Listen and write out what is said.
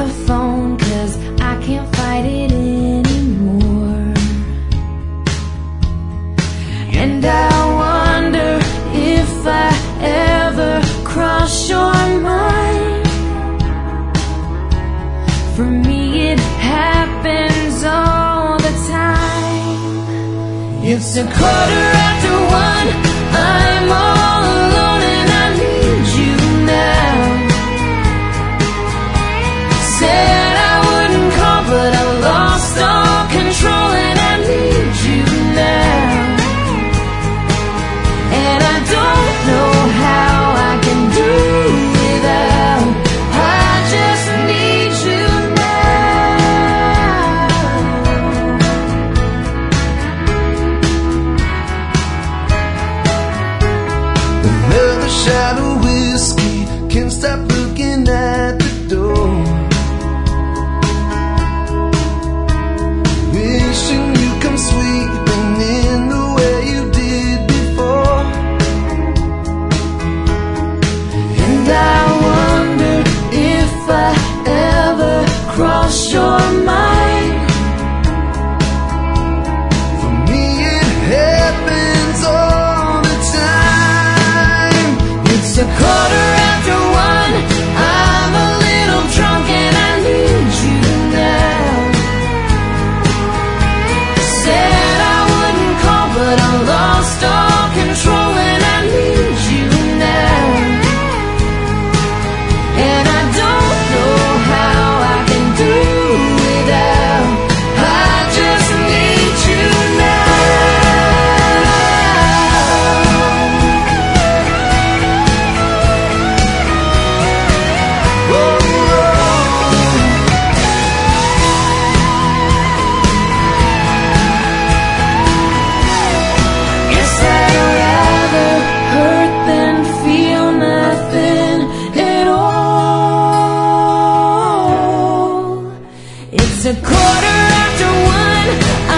phone, 'cause I can't fight it anymore. And I wonder if I ever cross your mind. For me it happens all the time. It's 1:15, I'm all alone and I need you now. Said I wouldn't call, but I lost all control and I need you now. And I don't know how I can do without. I just need you now. Another shot of whiskey, can't stop looking at the door. Wishing you come sweeping in the way you did before. And I wonder if I ever cross your mind. For me it happens all the time. It's 1:15, I'm a little drunk and I need you now. Said I wouldn't call, but I lost all control and I need you now. And I don't know how I can do without. I just need you now. Guess I'd rather hurt than feel nothing at all. It's 1:15,